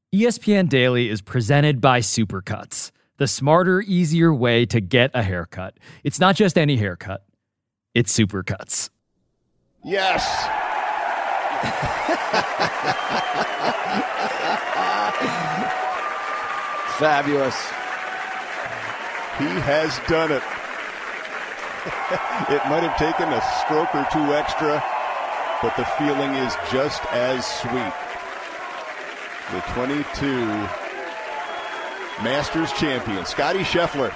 ESPN Daily is presented by Supercuts, the smarter, easier way to get a haircut. It's not just any haircut. It's Supercuts. Yes. Fabulous. He has done it. It might have taken a stroke or two extra, but the feeling is just as sweet. The 22 Masters champion, Scottie Scheffler.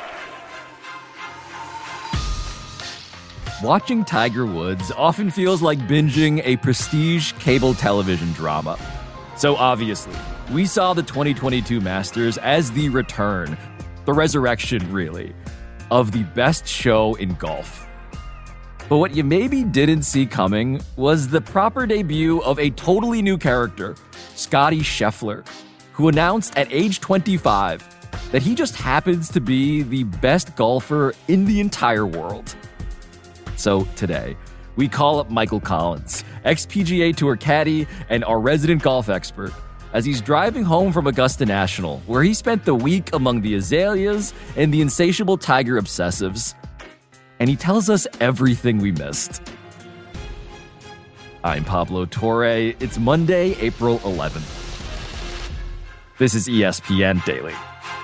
Watching Tiger Woods often feels like binging a prestige cable television drama. So obviously, we saw the 2022 Masters as the return, the resurrection really, of the best show in golf. But what you maybe didn't see coming was the proper debut of a totally new character, Scottie Scheffler, who announced at age 25 that he just happens to be the best golfer in the entire world. So today, we call up Michael Collins, ex-PGA Tour caddy and our resident golf expert, as he's driving home from Augusta National, where he spent the week among the azaleas and the insatiable Tiger obsessives. And he tells us everything we missed. I'm Pablo Torre. It's Monday, April 11th. This is ESPN Daily.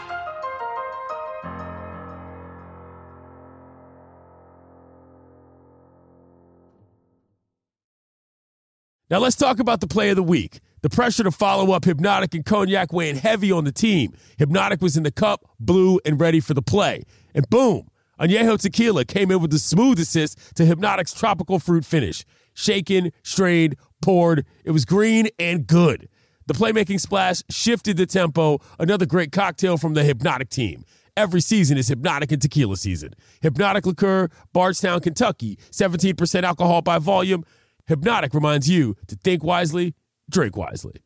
Now let's talk about the play of the week. The pressure to follow up Hypnotic and Cognac weighing heavy on the team. Hypnotic was in the cup, blue, and ready for the play. And boom, Añejo Tequila came in with the smooth assist to Hypnotic's tropical fruit finish. Shaken, strained, poured. It was green and good. The playmaking splash shifted the tempo. Another great cocktail from the Hypnotic team. Every season is Hypnotic and Tequila season. Hypnotic Liqueur, Bardstown, Kentucky. 17% alcohol by volume. Hypnotic reminds you to think wisely, drink wisely.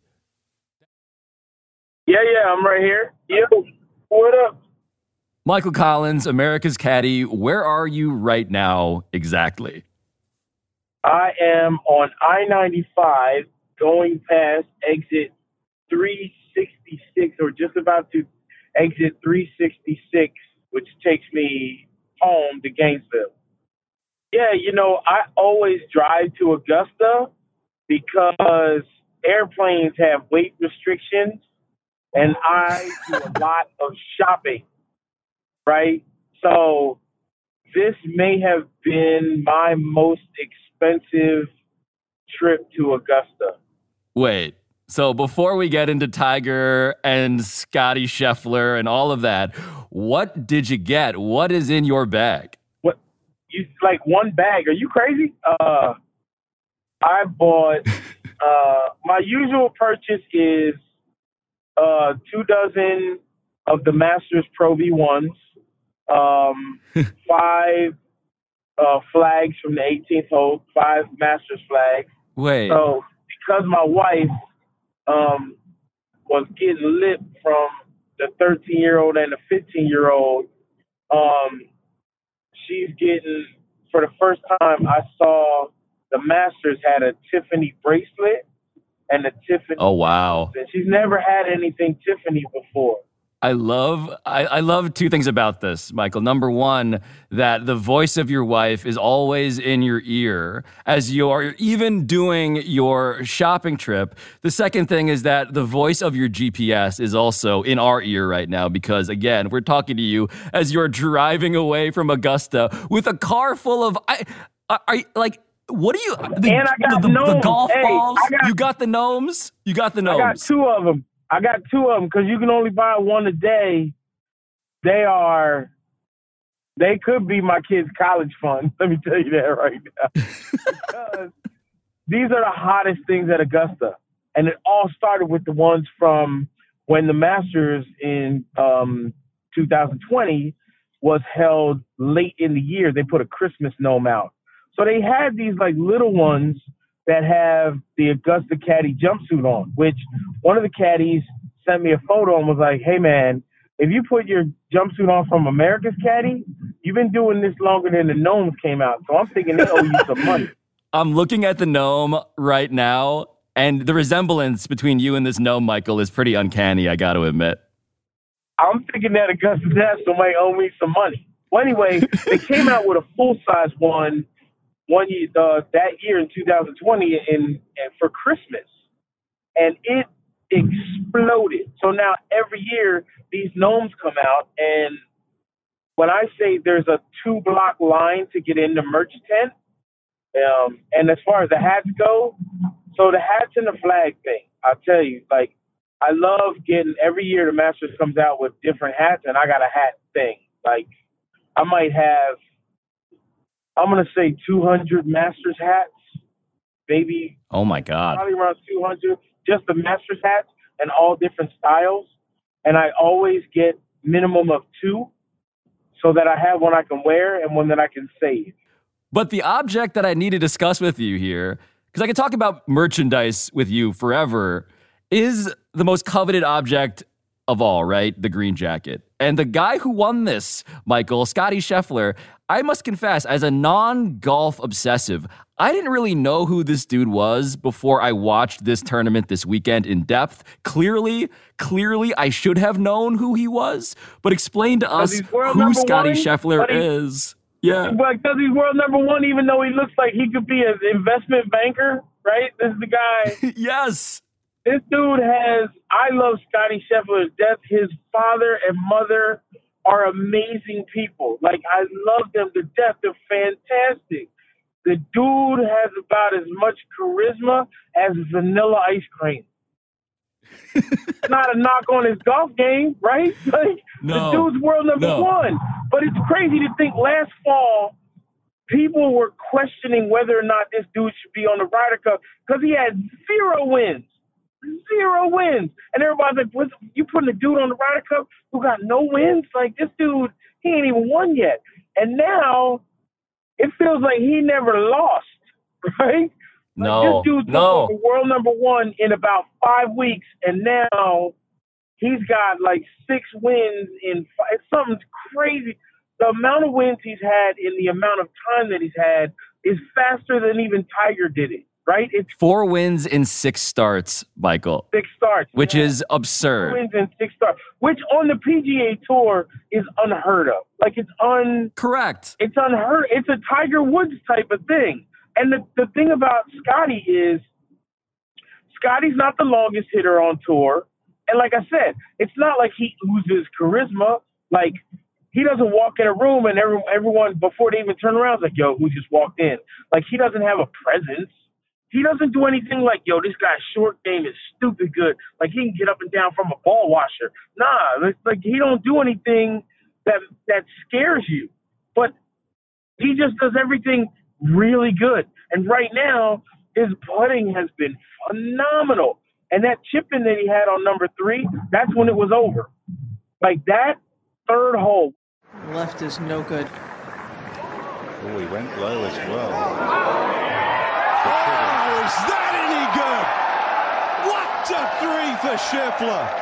Yeah, I'm right here. Yo, what up? Michael Collins, America's caddy, where are you right now exactly? I am on I-95 going past exit 366, or just about to exit 366, which takes me home to Gainesville. Yeah, I always drive to Augusta because airplanes have weight restrictions, and I do a lot of shopping, right? So this may have been my most expensive trip to Augusta. Wait, so before we get into Tiger and Scottie Scheffler and all of that, what did you get? What is in your bag? What? You like one bag? Are you crazy? I bought, my usual purchase is 2 dozen of the Masters Pro V1s, 5 flags from the 18th hole, 5 Masters flags. Wait. So because my wife was getting lit from the 13-year-old and the 15-year-old, she's getting, for the first time, I saw the Masters had a Tiffany bracelet and a Tiffany. Oh, wow. And she's never had anything Tiffany before. I love 2 things about this, Michael. Number one, that the voice of your wife is always in your ear as you're even doing your shopping trip. The second thing is that the voice of your GPS is also in our ear right now because, again, we're talking to you as you're driving away from Augusta with a car full of... what do you... And I got gnomes. The golf balls? You got the gnomes? You got the gnomes. I got 2 of them. Because you can only buy one a day. They could be my kids' college fund. Let me tell you that right now. Because these are the hottest things at Augusta. And it all started with the ones from when the Masters in 2020 was held late in the year. They put a Christmas gnome out. So they had these like little ones that have the Augusta caddy jumpsuit on, which one of the caddies sent me a photo and was like, hey, man, if you put your jumpsuit on from America's Caddy, you've been doing this longer than the gnomes came out. So I'm thinking they owe you some money. I'm looking at the gnome right now, And the resemblance between you and this gnome, Michael, is pretty uncanny, I got to admit. I'm thinking that Augusta National might owe me some money. Well, anyway, they came out with a full-size one year, that year in 2020 and for Christmas. And it exploded. So now every year these gnomes come out, and when I say there's a 2-block line to get in the merch tent, and as far as the hats go, so the hats and the flag thing, I'll tell you, like, I love getting, every year the Masters comes out with different hats, and I got a hat thing. Like, I might have, I'm going to say 200 Masters hats, maybe. Oh, my God. Probably around 200, just the Masters hats and all different styles. And I always get minimum of 2 so that I have one I can wear and one that I can save. But the object that I need to discuss with you here, because I could talk about merchandise with you forever, is the most coveted object of all, right? The green jacket. And the guy who won this, Michael, Scottie Scheffler, I must confess, as a non-golf obsessive, I didn't really know who this dude was before I watched this tournament this weekend in depth. Clearly, I should have known who he was, but explain to us who Scottie Scheffler is. Yeah. But because he's world number 1, even though he looks like he could be an investment banker, right? This is the guy. Yes. This dude I love Scottie Scheffler to death. His father and mother are amazing people. Like, I love them to death. They're fantastic. The dude has about as much charisma as vanilla ice cream. It's not a knock on his golf game, right? Like, no, the dude's world number 1. But it's crazy to think last fall people were questioning whether or not this dude should be on the Ryder Cup because he had 0 wins. 0 wins. And everybody's like, you putting a dude on the Ryder Cup who got no wins? Like, this dude, he ain't even won yet. And now it feels like he never lost, right? No, this dude's world number 1 in about 5 weeks, and now he's got like 6 wins in 5. It's something crazy. The amount of wins he's had in the amount of time that he's had is faster than even Tiger did it, right? It's 4 wins in 6 starts, Michael. 6 starts. Which is absurd. 4 wins in 6 starts, which on the PGA Tour is unheard of. Like, Correct. It's unheard. It's a Tiger Woods type of thing. And the thing about Scottie is Scottie's not the longest hitter on tour. And like I said, it's not like he oozes charisma. Like, he doesn't walk in a room and everyone, before they even turn around, is like, yo, who just walked in? Like, he doesn't have a presence. He doesn't do anything like, yo, this guy's short game is stupid good. Like, he can get up and down from a ball washer. Nah, like he don't do anything that scares you. But he just does everything really good. And right now, his putting has been phenomenal. And that chip-in that he had on number 3, that's when it was over. Like, that 3rd hole. Left is no good. Oh, he went low as well. Oh, is that any good? What a 3 for Scheffler.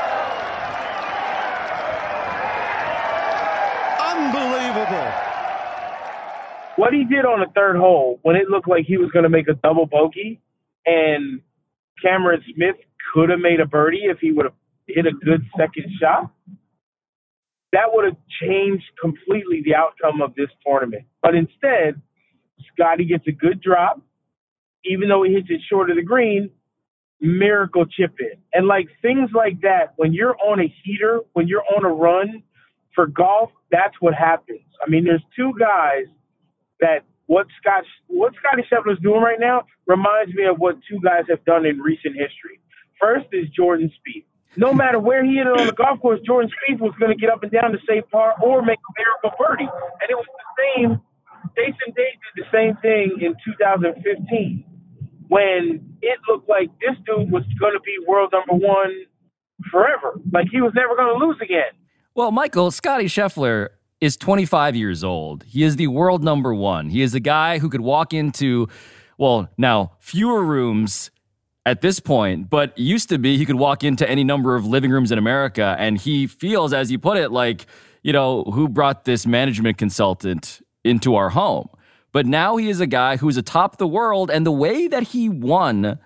Unbelievable. What he did on the 3rd hole, when it looked like he was going to make a double bogey, and Cameron Smith could have made a birdie if he would have hit a good second shot, that would have changed completely the outcome of this tournament. But instead, Scottie gets a good drop, even though he hits it short of the green, miracle chip in. And like things like that, when you're on a heater, when you're on a run for golf, that's what happens. I mean, there's 2 guys that what Scottie Scheffler is doing right now reminds me of what 2 guys have done in recent history. First is Jordan Spieth. No matter where he hit it on the golf course, Jordan Spieth was going to get up and down to save par or make a miracle birdie. And it was the same. Jason Day did the same thing in 2015 when it looked like this dude was going to be world number 1 forever. Like, he was never going to lose again. Well, Michael, Scottie Scheffler is 25 years old. He is the world number 1. He is a guy who could walk into, well, now fewer rooms at this point, but used to be he could walk into any number of living rooms in America, and he feels, as you put it, like, you know, who brought this management consultant into our home? But now he is a guy who's atop the world, and the way that he won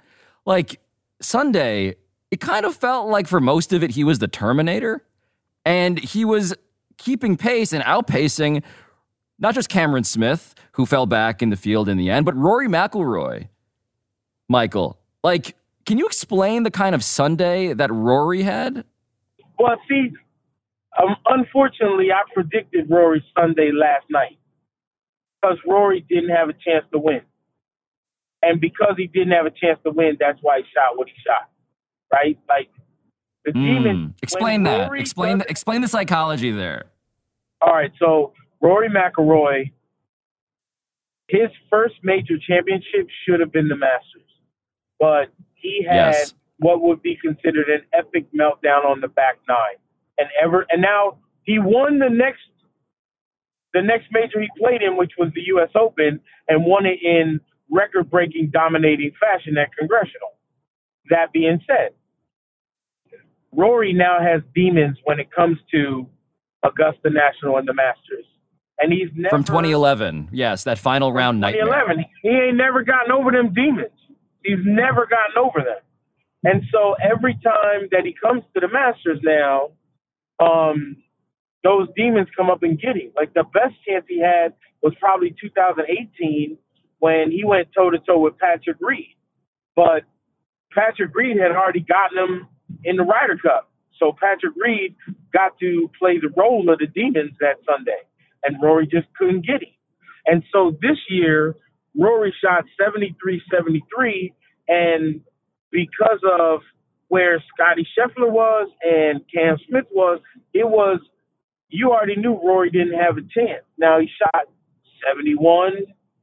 like Sunday, it kind of felt like for most of it, he was the Terminator. And he was keeping pace and outpacing not just Cameron Smith, who fell back in the field in the end, but Rory McIlroy. Michael, like, can you explain the kind of Sunday that Rory had? Well, see, unfortunately, I predicted Rory's Sunday last night because Rory didn't have a chance to win. And because he didn't have a chance to win, that's why he shot what he shot, right? Like, the Demons... Explain that. Explain the psychology there. All right, so Rory McIlroy, his first major championship should have been the Masters. But he had what would be considered an epic meltdown on the back nine. And now he won the next major he played in, which was the U.S. Open, and won it in record-breaking, dominating fashion at Congressional. That being said, Rory now has demons when it comes to Augusta National and the Masters. And he's never... From 2011, yes, that final round nightmare. 2011, he ain't never gotten over them demons. He's never gotten over them. And so every time that he comes to the Masters now, those demons come up and get him. Like, the best chance he had was probably 2018 when he went toe-to-toe with Patrick Reed. But Patrick Reed had already gotten him in the Ryder Cup. So Patrick Reed got to play the role of the demons that Sunday, and Rory just couldn't get him. And so this year, Rory shot 73-73, and because of where Scottie Scheffler was and Cam Smith was, you already knew Rory didn't have a chance. Now, he shot 71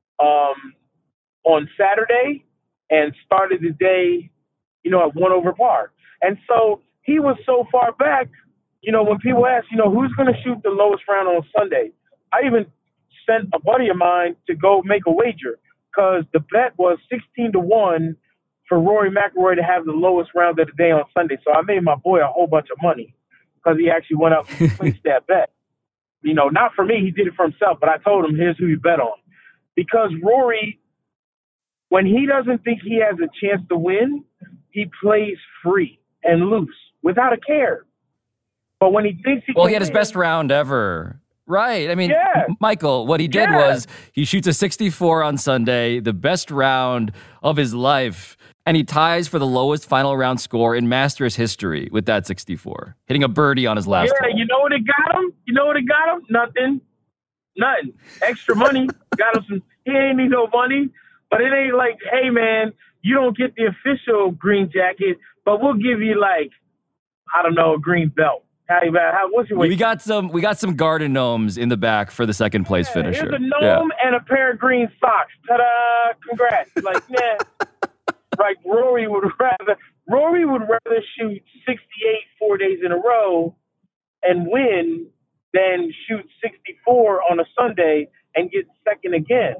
on Saturday and started the day, at 1 over par. And so he was so far back, when people ask, who's going to shoot the lowest round on Sunday, I even sent a buddy of mine to go make a wager because the bet was 16-1 for Rory McIlroy to have the lowest round of the day on Sunday. So I made my boy a whole bunch of money because he actually went up and placed that bet. Not for me, he did it for himself, but I told him, here's who you bet on. Because Rory, when he doesn't think he has a chance to win, he plays free and loose without a care. But when he thinks he had his best round ever. Right. I mean, Michael, what he did was he shoots a 64 on Sunday, the best round of his life, and he ties for the lowest final round score in Masters history with that 64, hitting a birdie on his last hole. You know what it got him? Nothing. Extra money. Got him some. He ain't need no money, but it ain't like, hey, man, you don't get the official green jacket, but we'll give you a green belt. What's your we got some garden gnomes in the back for the second place finisher. Here's a gnome and a pair of green socks. Ta-da! Congrats. Like Rory would rather shoot 68 4 days in a row and win than shoot 64 on a Sunday and get second again.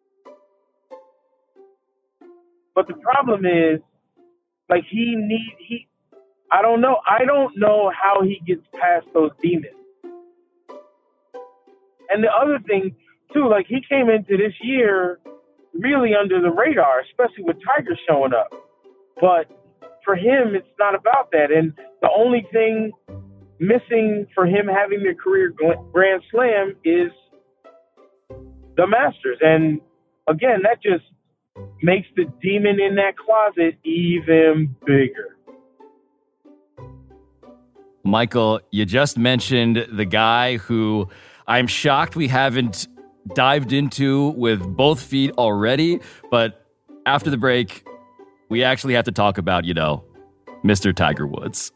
But the problem is, I don't know. I don't know how he gets past those demons. And the other thing, too, he came into this year really under the radar, especially with Tiger showing up. But for him, it's not about that. And the only thing missing for him having the career Grand Slam is the Masters. And again, that just makes the demon in that closet even bigger. Michael, you just mentioned the guy who I'm shocked we haven't dived into with both feet already, but after the break, we actually have to talk about, Mr. Tiger Woods.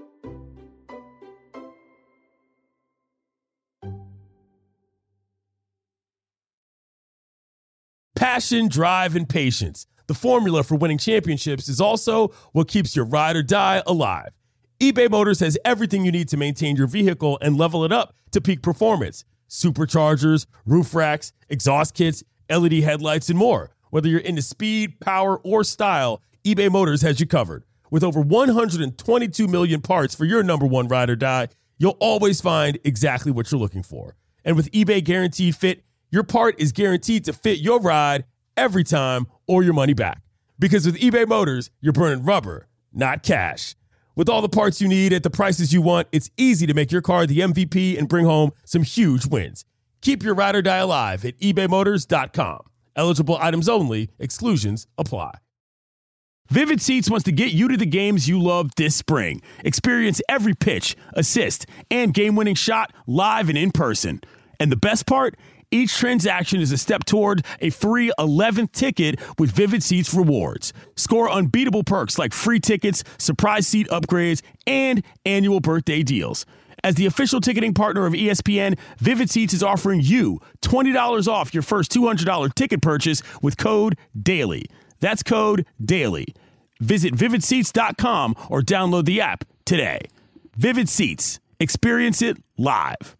Passion, drive, and patience. The formula for winning championships is also what keeps your ride or die alive. eBay Motors has everything you need to maintain your vehicle and level it up to peak performance. Superchargers, roof racks, exhaust kits, LED headlights, and more. Whether you're into speed, power, or style, eBay Motors has you covered. With over 122 million parts for your number one ride or die, you'll always find exactly what you're looking for. And with eBay Guaranteed Fit, your part is guaranteed to fit your ride every time or your money back. Because with eBay Motors, you're burning rubber, not cash. With all the parts you need at the prices you want, it's easy to make your car the MVP and bring home some huge wins. Keep your ride or die alive at ebaymotors.com. Eligible items only. Exclusions apply. Vivid Seats wants to get you to the games you love this spring. Experience every pitch, assist, and game-winning shot live and in person. And the best part? Each transaction is a step toward a free 11th ticket with Vivid Seats rewards. Score unbeatable perks like free tickets, surprise seat upgrades, and annual birthday deals. As the official ticketing partner of ESPN, Vivid Seats is offering you $20 off your first $200 ticket purchase with code DAILY. That's code DAILY. Visit vividseats.com or download the app today. Vivid Seats. Experience it live.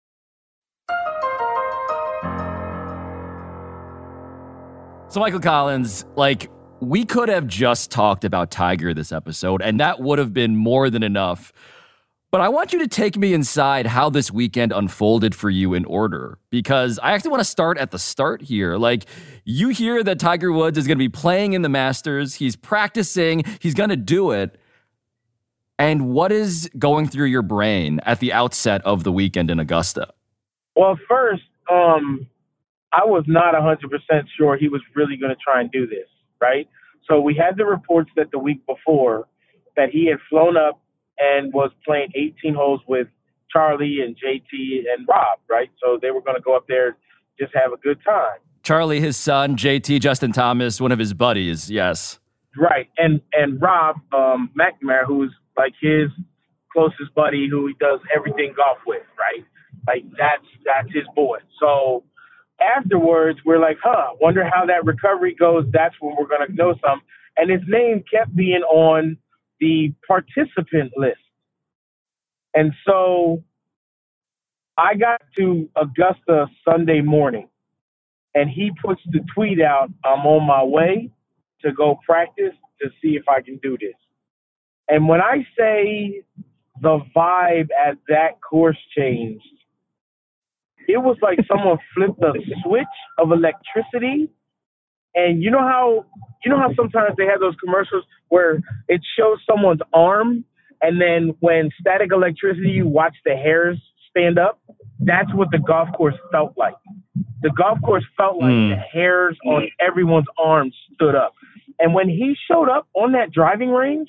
So, Michael Collins, we could have just talked about Tiger this episode, and that would have been more than enough. But I want you to take me inside how this weekend unfolded for you in order, because I actually want to start at the start here. You hear that Tiger Woods is going to be playing in the Masters. He's practicing. He's going to do it. And what is going through your brain at the outset of the weekend in Augusta? Well, first, I was not 100% sure he was really going to try and do this, right? So we had the reports that the week before that he had flown up and was playing 18 holes with Charlie and JT and Rob, right? So they were going to go up there, just have a good time. Charlie, his son, JT, Justin Thomas, one of his buddies, yes. Right, and Rob McNamara, who's like his closest buddy who he does everything golf with, right? That's his boy. So afterwards, we're like, wonder how that recovery goes. That's when we're going to know something. And his name kept being on the participant list. And so I got to Augusta Sunday morning, and he puts the tweet out, I'm on my way to go practice to see if I can do this. And when I say the vibe at that course changed, it was like someone flipped a switch of electricity. And you know how sometimes they have those commercials where it shows someone's arm, and then when static electricity, you watch the hairs stand up? That's what the golf course felt like. The golf course felt like the hairs on everyone's arms stood up. And when he showed up on that driving range,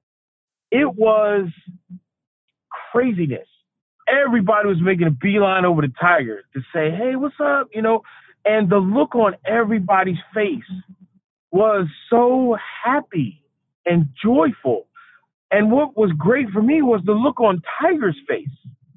it was craziness. Everybody was making a beeline over to Tiger to say, hey, what's up? And the look on everybody's face was so happy and joyful. And what was great for me was the look on Tiger's face.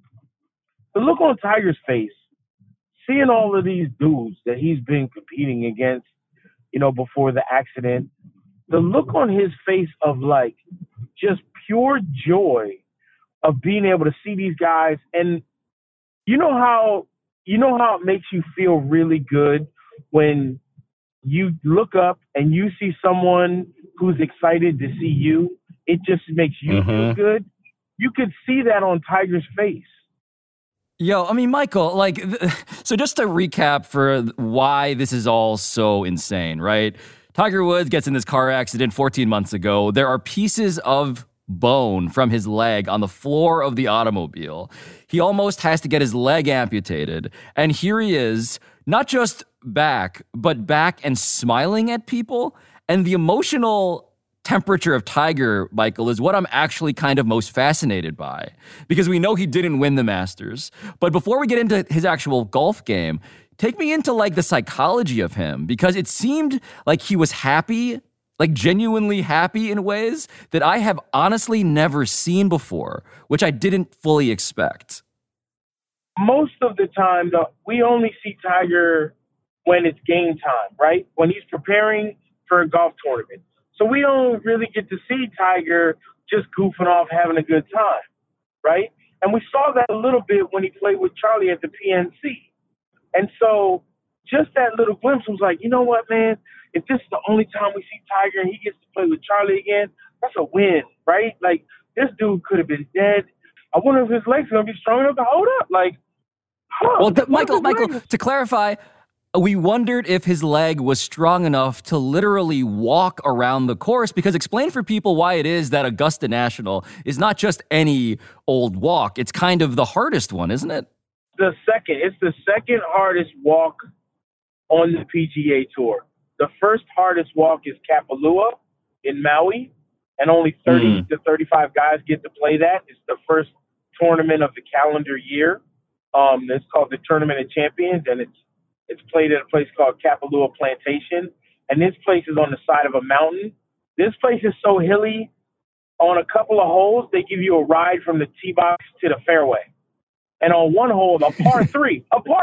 The look on Tiger's face, seeing all of these dudes that he's been competing against, before the accident, the look on his face of just pure joy of being able to see these guys. And you know how it makes you feel really good when you look up and you see someone who's excited to see you? It just makes you feel good. You could see that on Tiger's face. Yo, Michael, so just to recap for why this is all so insane, right? Tiger Woods gets in this car accident 14 months ago. There are pieces of bone from his leg on the floor of the automobile. He almost has to get his leg amputated. And here he is, not just back, but back and smiling at people. And the emotional temperature of Tiger, Michael, is what I'm actually kind of most fascinated by, because we know he didn't win the Masters. But before we get into his actual golf game, take me into the psychology of him, because it seemed like he was happy, genuinely happy in ways that I have honestly never seen before, which I didn't fully expect. Most of the time, we only see Tiger when it's game time, right? When he's preparing for a golf tournament. So we don't really get to see Tiger just goofing off, having a good time, right? And we saw that a little bit when he played with Charlie at the PNC. And so just that little glimpse was like, you know what, man? If this is the only time we see Tiger and he gets to play with Charlie again, that's a win, right? This dude could have been dead. I wonder if his legs are going to be strong enough to hold up. Michael, to clarify, We wondered if his leg was strong enough to literally walk around the course, because explain for people why it is that Augusta National is not just any old walk. It's kind of the hardest one, isn't it? It's the second hardest walk on the PGA Tour. The first hardest walk is Kapalua in Maui, and only 30 to 35 guys get to play that. It's the first tournament of the calendar year. It's called the Tournament of Champions, and it's played at a place called Kapalua Plantation. And this place is on the side of a mountain. This place is so hilly. On a couple of holes, they give you a ride from the tee box to the fairway. And on one hole, a par three,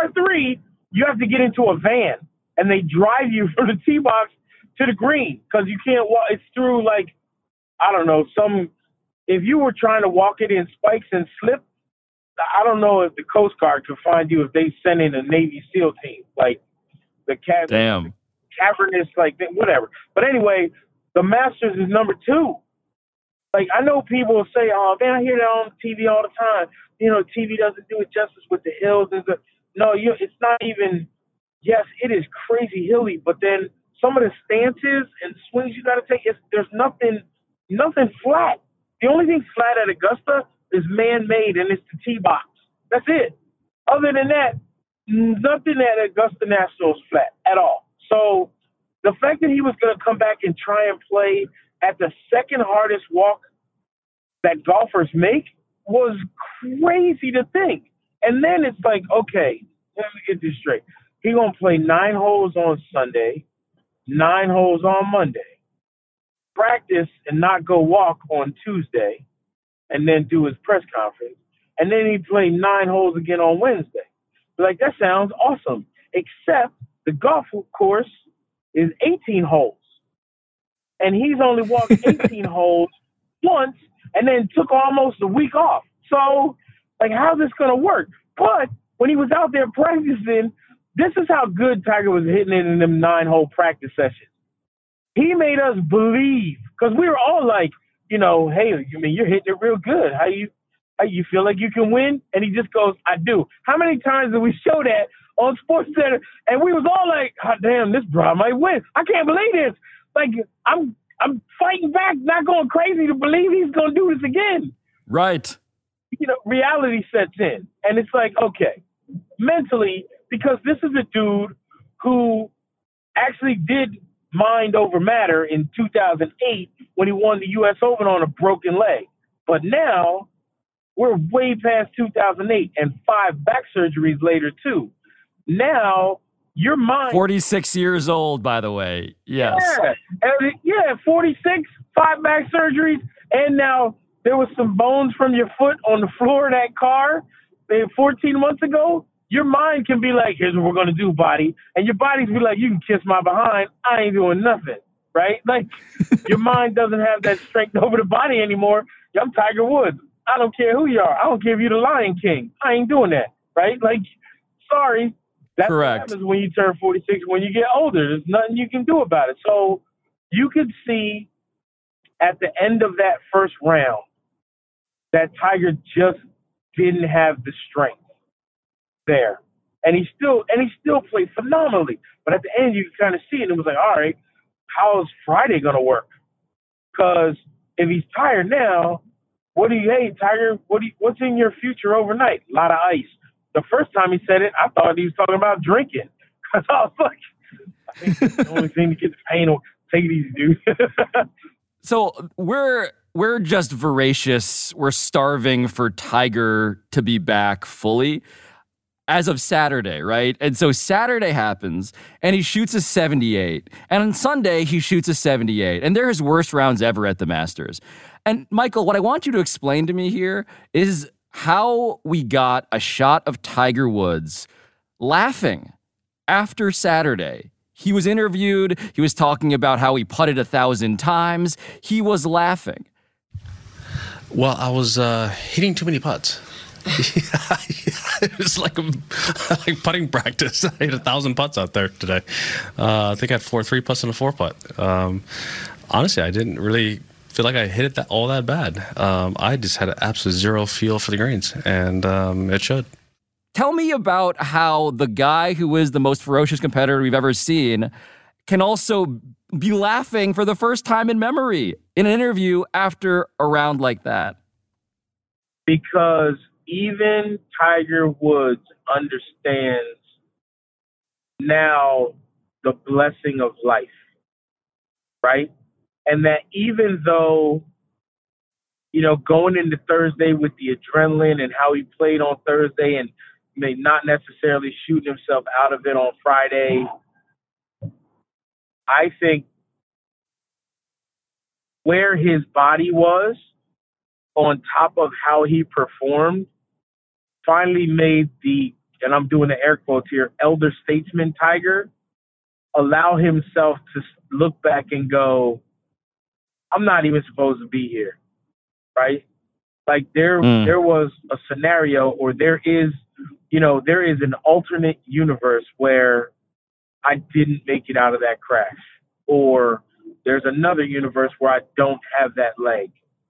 you have to get into a van, and they drive you from the tee box to the green because you can't walk. It's through, like, I don't know, if you were trying to walk it in spikes and slip, I don't know if the Coast Guard could find you if they sent in a Navy SEAL team, like the cavernous, like, whatever. But anyway, the Masters is number 2. Like, I know people will say, oh, man, I hear that on TV all the time. You know, TV doesn't do it justice with the hills. No, it's not even, yes, it is crazy hilly, but then some of the stances and swings you got to take, there's nothing flat. The only thing flat at Augusta is man-made, and it's the tee box. That's it. Other than that, nothing at Augusta National is flat at all. So the fact that he was going to come back and try and play at the second hardest walk that golfers make was crazy to think. And then it's like, okay, let me get this straight. He's going to play 9 holes on Sunday, 9 holes on Monday, practice and not go walk on Tuesday, and then do his press conference. And then he play 9 holes again on Wednesday. Like, that sounds awesome. Except the golf course is 18 holes. And he's only walked 18 holes once and then took almost a week off. So, like, how's this going to work? But when he was out there practicing, this is how good Tiger was hitting it in them 9-hole practice sessions. He made us believe, because we were all like, you know, hey, I mean, you're hitting it real good. How you feel like you can win? And he just goes, I do. How many times did we show that on SportsCenter? And we was all like, oh, damn, this bro might win. I can't believe this. Like, I'm fighting back, not going crazy to believe he's going to do this again. Right. You know, reality sets in. And it's like, okay, mentally, because this is a dude who actually did mind over matter in 2008 when he won the U.S. Open on a broken leg. But now we're way past 2008 and 5 back surgeries later, too. Now your mind... 46 years old, by the way. Yes. Yeah, 46, 5 back surgeries, and now there was some bones from your foot on the floor of that car 14 months ago. Your mind can be like, here's what we're going to do, body. And your body's be like, you can kiss my behind. I ain't doing nothing, right? Like, your mind doesn't have that strength over the body anymore. I'm Tiger Woods. I don't care who you are. I don't care if you're the Lion King. I ain't doing that, right? Like, sorry. That's correct. What happens when you turn 46. When you get older, there's nothing you can do about it. So you could see at the end of that first round that Tiger just didn't have the strength there. And he still played phenomenally. But at the end, you could kind of see it. And it was like, all right, how's Friday going to work? Because if he's tired now, hey, Tiger, what's in your future overnight? A lot of ice. The first time he said it, I thought he was talking about drinking. Because I was like, I think that's the only thing to get the pain away. Take it easy, dude. So we're just voracious. We're starving for Tiger to be back fully as of Saturday, right? And so Saturday happens, and he shoots a 78. And on Sunday, he shoots a 78. And they're his worst rounds ever at the Masters. And Michael, what I want you to explain to me here is how we got a shot of Tiger Woods laughing after Saturday. He was interviewed. He was talking about how he putted 1,000 times. He was laughing. Well, I was hitting too many putts. It was like putting practice. I hit 1,000 putts out there today. I think I had 4 3-putts and a 4-putt. Honestly, I didn't really feel like I hit it all that bad. I just had an absolute zero feel for the greens, and it showed. Tell me about how the guy who is the most ferocious competitor we've ever seen can also be laughing for the first time in memory in an interview after a round like that. Because even Tiger Woods understands now the blessing of life, right? And that even though, going into Thursday with the adrenaline and how he played on Thursday and may not necessarily shooting himself out of it on Friday, I think where his body was on top of how he performed finally made and I'm doing the air quotes here, elder statesman Tiger allow himself to look back and go, I'm not even supposed to be here, right? Like there was a scenario, or there is an alternate universe where I didn't make it out of that crash, or there's another universe where I don't have that leg,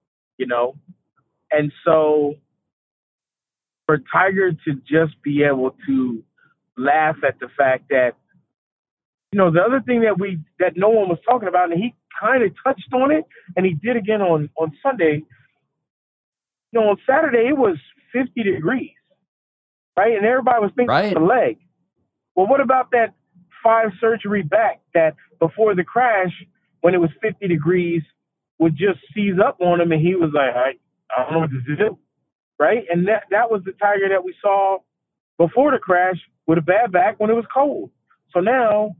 And so for Tiger to just be able to laugh at the fact that, the other thing that no one was talking about, and he kind of touched on it, and he did again on Sunday. On Saturday it was 50 degrees, right? And everybody was thinking of the leg. Well, what about that 5 surgery back that before the crash, when it was 50 degrees, would just seize up on him, and he was like, I don't know what to do, right? And that was the Tiger that we saw before the crash with a bad back when it was cold. So now,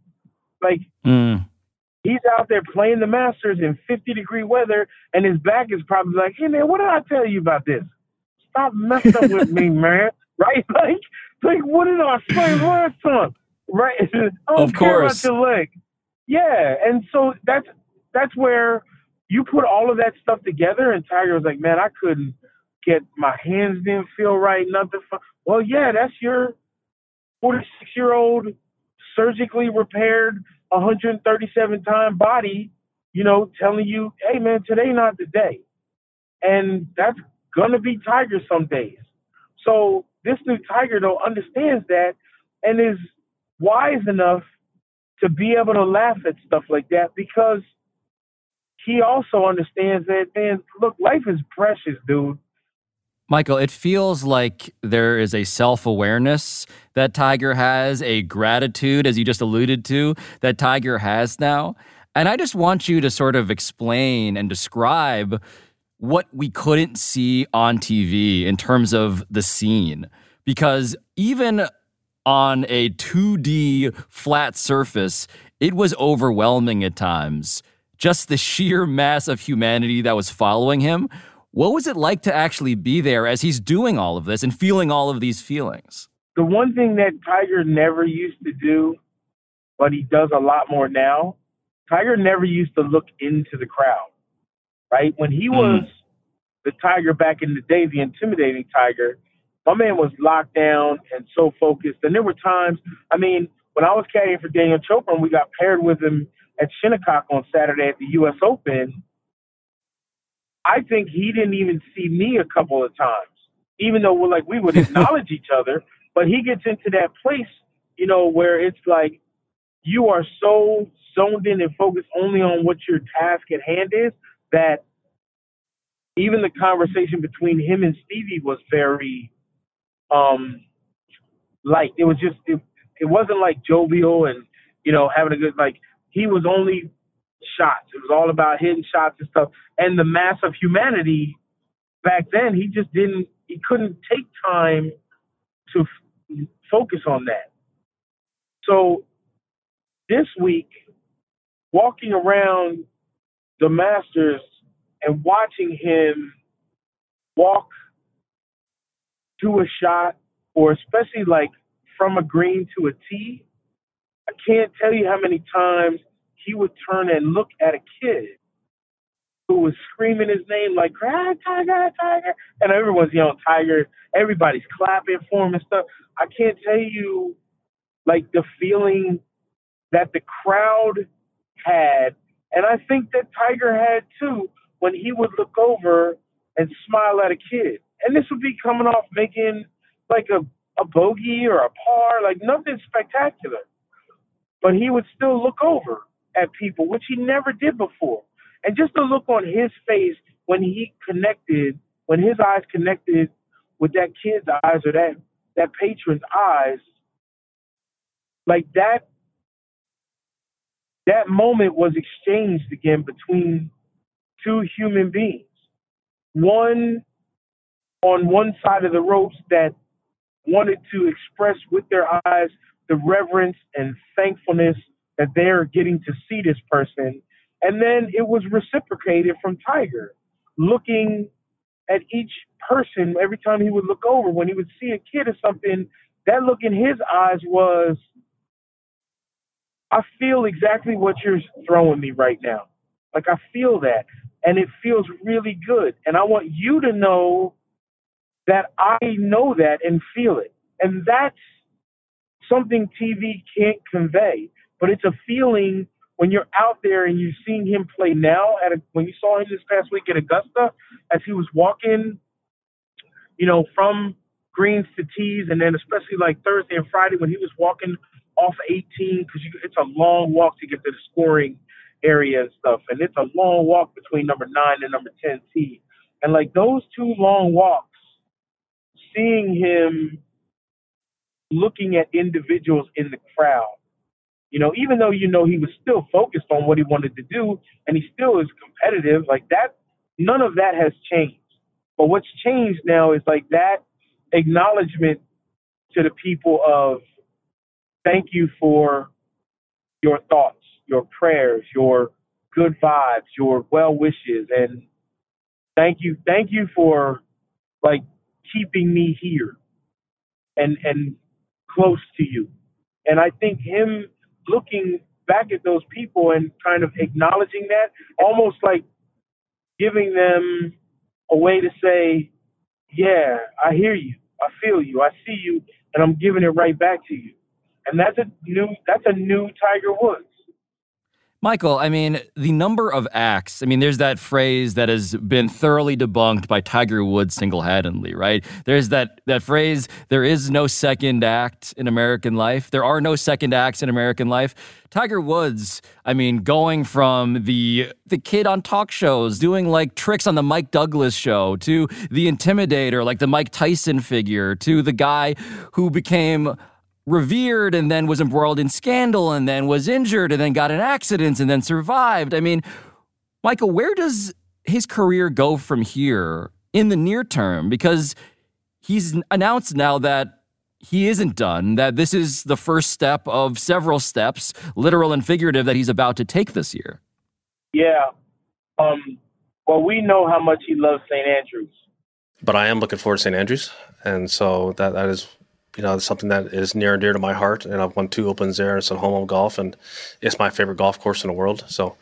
he's out there playing the Masters in 50-degree weather, and his back is probably like, hey, man, what did I tell you about this? Stop messing with me, man, right? Like what did I say last time, right? I don't care about your leg. Yeah, and so that's where you put all of that stuff together, and Tiger was like, man, I couldn't get, my hands didn't feel right, nothing. Well, yeah, that's your 46-year-old surgically repaired 137-time body, telling you, hey, man, today not the day. And that's going to be Tiger some days. So this new Tiger, though, understands that and is wise enough to be able to laugh at stuff like that, because he also understands that, man, look, life is precious, dude. Michael, it feels like there is a self-awareness that Tiger has, a gratitude, as you just alluded to, that Tiger has now. And I just want you to sort of explain and describe what we couldn't see on TV in terms of the scene. Because even on a 2D flat surface, it was overwhelming at times. Just the sheer mass of humanity that was following him. What was it like to actually be there as he's doing all of this and feeling all of these feelings? The one thing that Tiger never used to do, but he does a lot more now, Tiger never used to look into the crowd, right? When he was the Tiger back in the day, the intimidating Tiger, my man was locked down and so focused. And there were times, when I was caddying for Daniel Chopra and we got paired with him at Shinnecock on Saturday at the U.S. Open, I think he didn't even see me a couple of times, even though we would acknowledge each other. But he gets into that place, where it's like you are so zoned in and focused only on what your task at hand is that even the conversation between him and Stevie was very light. It was just it wasn't like jovial and having a good, he was only shots. It was all about hitting shots and stuff. And the mass of humanity back then, he couldn't take time to focus on that. So this week, walking around the Masters and watching him walk to a shot, or especially from a green to a tee, I can't tell you how many times he would turn and look at a kid who was screaming his name like, ah, Tiger, Tiger. And everyone's yelling Tiger. Everybody's clapping for him and stuff. I can't tell you, the feeling that the crowd had. And I think that Tiger had, too, when he would look over and smile at a kid. And this would be coming off making, a a bogey or a par, like nothing spectacular. But he would still look over at people, which he never did before. And just the look on his face when his eyes connected with that kid's eyes or that patron's eyes, like that moment was exchanged again between two human beings. One on one side of the ropes that wanted to express with their eyes the reverence and thankfulness that they're getting to see this person. And then it was reciprocated from Tiger, looking at each person every time he would look over. When he would see a kid or something, that look in his eyes was, I feel exactly what you're throwing me right now. Like, I feel that. And it feels really good. And I want you to know that I know that and feel it. And that's something TV can't convey. But it's a feeling when you're out there and you've seen him play now. When you saw him this past week at Augusta, as he was walking, from greens to tees, and then especially like Thursday and Friday when he was walking off 18, because it's a long walk to get to the scoring area and stuff. And it's a long walk between number 9 and number 10 tee. And like those two long walks, seeing him looking at individuals in the crowd, even though he was still focused on what he wanted to do and he still is competitive, like that, none of that has changed. But what's changed now is like that acknowledgement to the people of thank you for your thoughts, your prayers, your good vibes, your well wishes, and thank you for like keeping me here and close to you. And I think him looking back at those people and kind of acknowledging that, almost like giving them a way to say, yeah, I hear you, I feel you, I see you, and I'm giving it right back to you. And that's a new Tiger Woods. Michael, I mean, the number of acts, there's that phrase that has been thoroughly debunked by Tiger Woods single-handedly, right? There's that phrase, there is no second act in American life. There are no second acts in American life. Tiger Woods, going from the kid on talk shows, doing like tricks on the Mike Douglas show, to the intimidator, like the Mike Tyson figure, to the guy who became revered and then was embroiled in scandal and then was injured and then got in accidents and then survived. Michael, where does his career go from here in the near term? Because he's announced now that he isn't done, that this is the first step of several steps, literal and figurative, that he's about to take this year. Yeah. Well, we know how much he loves St. Andrews. But I am looking forward to St. Andrews. And so that is something that is near and dear to my heart, and I've won 2 Opens there. It's a home golf, and it's my favorite golf course in the world. So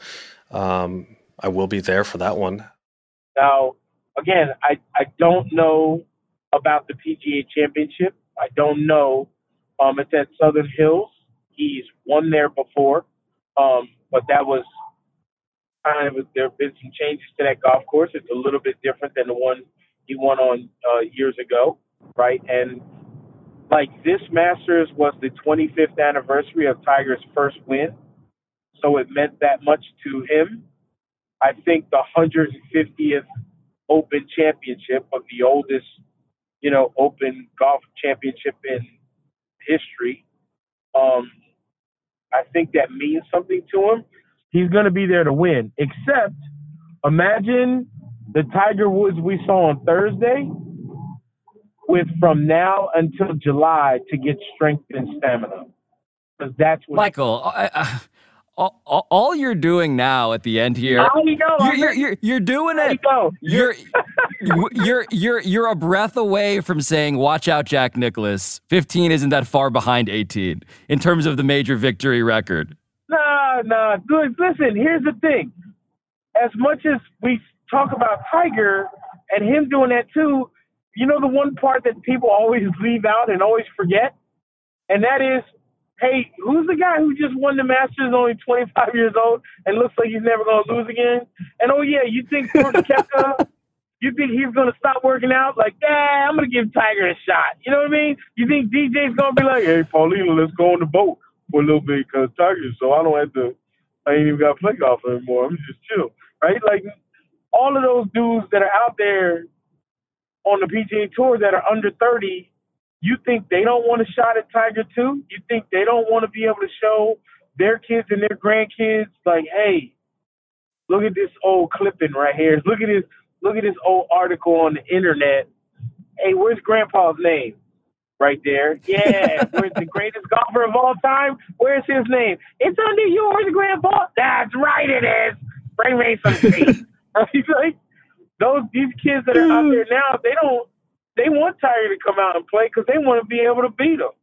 I will be there for that one. Now, again, I don't know about the PGA Championship. I don't know. It's at Southern Hills. He's won there before, but that was kind of, there have been some changes to that golf course. It's a little bit different than the one he won on years ago, right? And like this Masters was the 25th anniversary of Tiger's first win, so it meant that much to him. I think the 150th Open Championship of the oldest, Open golf championship in history. I think that means something to him. He's going to be there to win, except imagine the Tiger Woods we saw on Thursday with from now until July to get strength and stamina. Because that's what Michael, all you're doing now at the end here, you're doing it. You're a breath away from saying, watch out, Jack Nicklaus. 15 isn't that far behind 18 in terms of the major victory record. Nah. Good. Listen, here's the thing. As much as we talk about Tiger and him doing that too, the one part that people always leave out and always forget, and that is, hey, who's the guy who just won the Masters, only 25 years old, and looks like he's never going to lose again? And, oh, yeah, you think Brooks Koepka You think he's going to stop working out? Like, I'm going to give Tiger a shot. You know what I mean? You think DJ's going to be like, hey, Paulina, let's go on the boat for a little bit because Tiger, so I ain't even got to play golf anymore. I'm just chill, right? Like, all of those dudes that are out there on the PGA Tour that are under 30, you think they don't want a shot at Tiger too? You think they don't want to be able to show their kids and their grandkids, like, hey, look at this old clipping right here. Look at this old article on the internet. Hey, where's Grandpa's name? Right there. Yeah, where's the greatest golfer of all time? Where's his name? It's under yours, Grandpa. That's right, it is. Bring me some tea. Like, these kids that are out there now, they want Tiger to come out and play because they want to be able to beat him.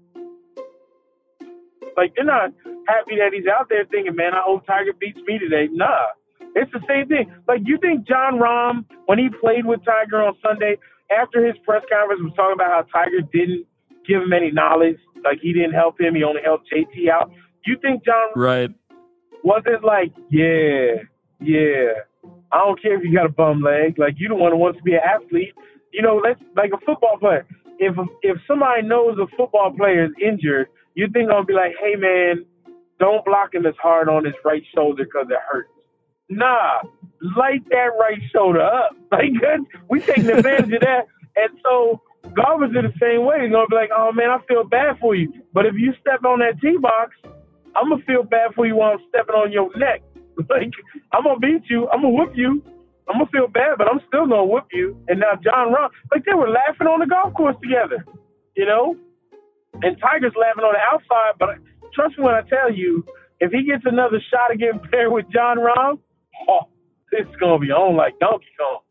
Like, they're not happy that he's out there thinking, man, I hope Tiger beats me today. Nah, it's the same thing. Like, you think John Rahm, when he played with Tiger on Sunday, after his press conference was talking about how Tiger didn't give him any knowledge, like he didn't help him, he only helped JT out. You think John wasn't like, yeah, I don't care if you got a bum leg. Like, you the one who wants to be an athlete. You know, let's like a football player. If somebody knows a football player is injured, you think I'll be like, hey, man, don't block him as hard on his right shoulder because it hurts. Nah, light that right shoulder up. Like, we taking advantage of that. And so golfers are the same way. They're going to be like, oh, man, I feel bad for you. But if you step on that tee box, I'm going to feel bad for you while I'm stepping on your neck. Like, I'm going to beat you. I'm going to whoop you. I'm going to feel bad, but I'm still going to whoop you. And now John Rahm, like, they were laughing on the golf course together, you know? And Tiger's laughing on the outside, but trust me when I tell you, if he gets another shot of getting paired with John Rahm, it's going to be on like Donkey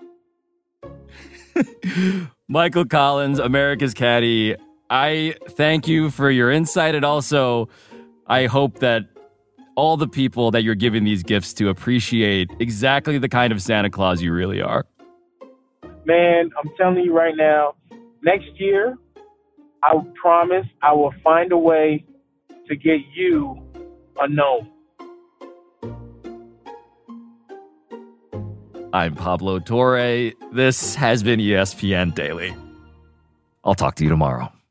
Kong. Michael Collins, America's Caddy, I thank you for your insight, and also I hope that all the people that you're giving these gifts to appreciate exactly the kind of Santa Claus you really are. Man, I'm telling you right now, next year, I promise I will find a way to get you a gnome. I'm Pablo Torre. This has been ESPN Daily. I'll talk to you tomorrow.